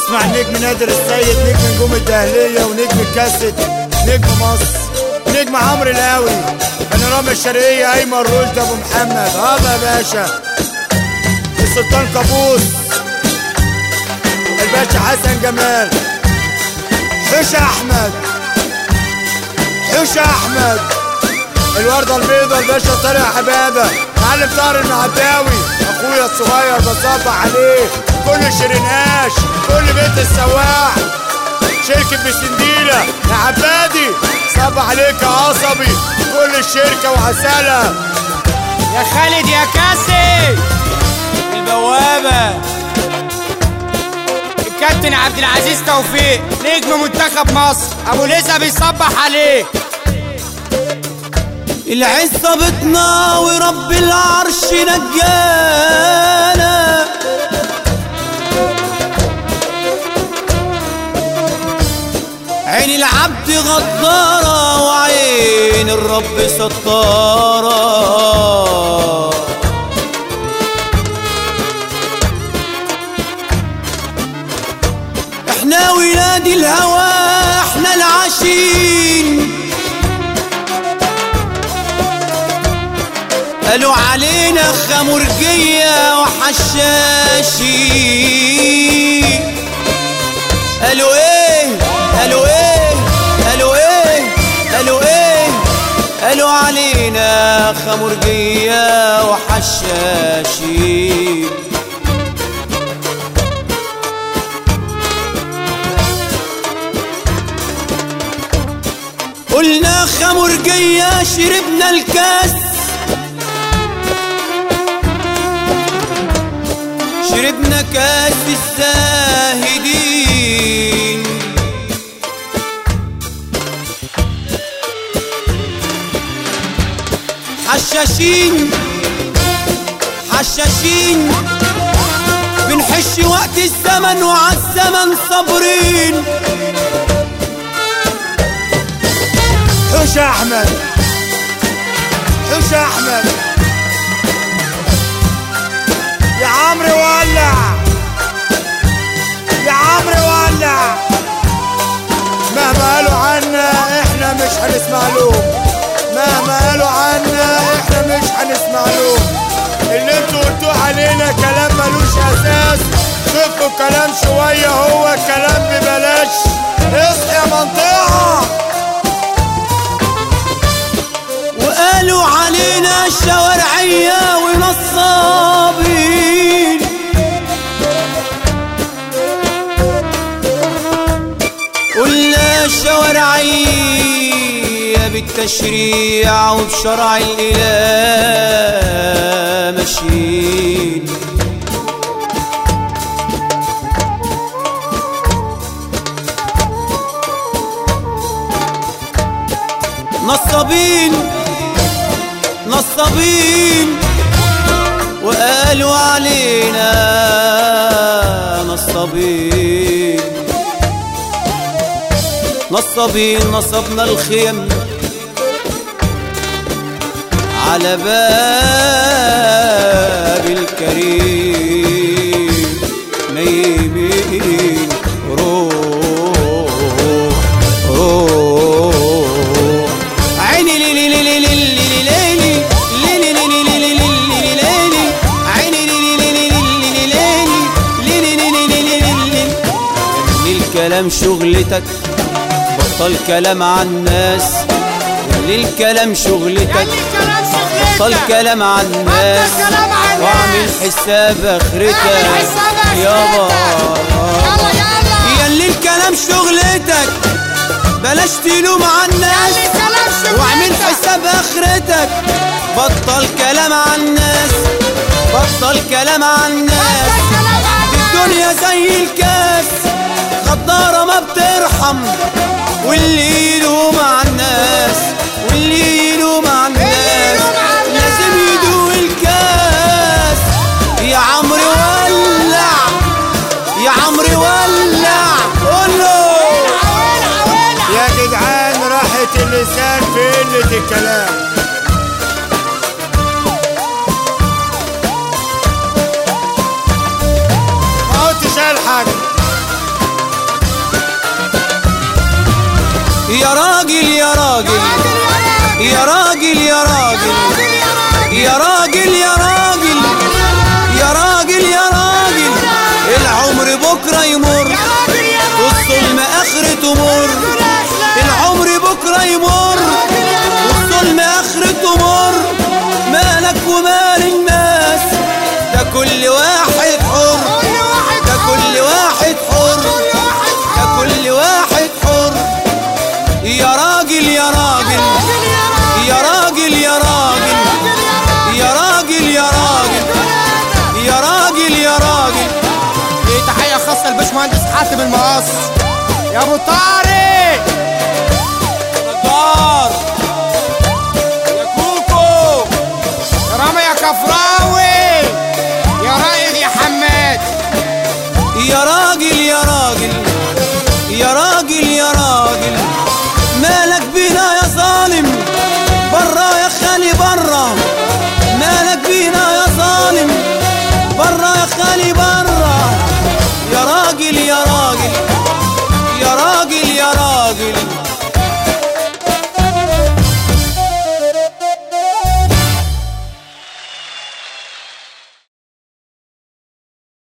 اسمع النجم نادر السيد، نجم نجوم الدهلية ونجم الكاسيت، نجم مصر، نجم عمرو القاوي، بانوراما الشرقية، أيمن رشدي أبو محمد، هابا يا باشا، السلطان كابوس، الباشا حسن جمال، حوشة أحمد، حوشة أحمد، الوردة البيضة، الباشا طارق حبابة، معلم طاهر المعداوي، أخويا الصغير بصبح عليه، كل شرناش، كل بيت السواح، شركة بسنديلة يا عبادي، صبح عليك يا عصبي، كل الشركة وعسالة يا خالد يا كاسي البوابة، الكابتن عبد العزيز توفيق، نجم منتخب مصر، أبو لسه بيصبح عليك. العزة بتنا ورب العرش نجانا، عين العبد غدارة وعين الرب ستارة، احنا ولاد الهوى احنا العاشين، قالوا علينا خمرجية وحشاشي، قالوا ايه قالوا ايه قالوا ايه قالوا ايه قالوا علينا خمرجية وحشاشي، قلنا خمرجية شربنا الكاس، شربنا كاس الزاهدين، حشاشين حشاشين، بنحش وقت الزمن وعالزمن صابرين. حوشة أحمد، حوشة أحمد، يا عمرو ولع، يا عمرو ولع، مهما قالوا عنا احنا مش هنسمع لهم، مهما قالوا عنا احنا مش هنسمع لهم، اللي انتوا قلتوه علينا كلام ملوش اساس، شوفوا الكلام شوية، هو الكلام ببلاش، اصحى يا منطقة. وقالوا علينا شوارعية ونصابين، قلنا شوارعية بالتشريع وبشرع الإله ماشيين، نصابين نصابين، وقالوا علينا نصابين، نصابين، نصبنا الخيم على باب الكريم، نايمين روح روح، عيني ليلي ليلي ليلي ليلي ليلي ليلي ليلي ليلي، عيني ليلي ليلي ليلي ليلي ليلي، خلي الكلام شغلتك، بطل كلام عن الناس، خلي الكلام شغلتك، بطل كلام عن الناس، واعمل حساب اخرتك يابا، ياللي الكلام شغلتك، بلاش تلوم عن الناس، واعمل حساب اخرتك، بطل كلام عن الناس، بطل كلام عن الناس، الدنيا زي الكاس غدارة ما بترحم، واللي يلوم عن الناس، واللي يلوم عن الناس لازم يدوق الكاس. يا عمرو ولع، يا عمرو ولع، قوله يا جدعان راحة اللسان في قلة الكلام، ما قلتش الحاج، راجل يا راجل يا راجل يا راجل يا راجل يا راجل يا راجل العمر بكرة يمر والظلم آخرته مر العمر بكرة يمر والظلم آخرته مر مالك ومال الناس ده كل واحد حر ده كل واحد حر ده كل واحد حر يا راجل يا راجل يا راجل يا راجل يا راجل يا راجل يا راجل يا راجل. دي تحية خاصة للباشمهندس حاتم المقص يا ابو طارق.